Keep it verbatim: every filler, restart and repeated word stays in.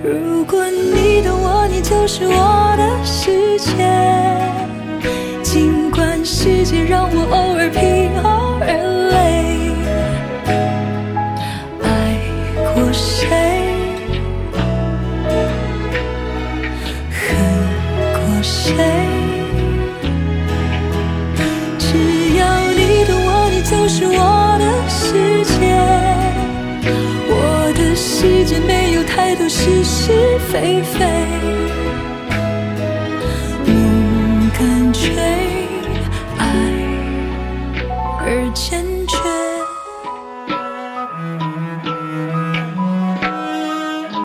如果你懂我，你就是我的世界。尽管世界让我偶尔疲劳而累，爱过谁，恨过谁，只要你懂我，你就是我的世界。我的世界没有太多是是非非。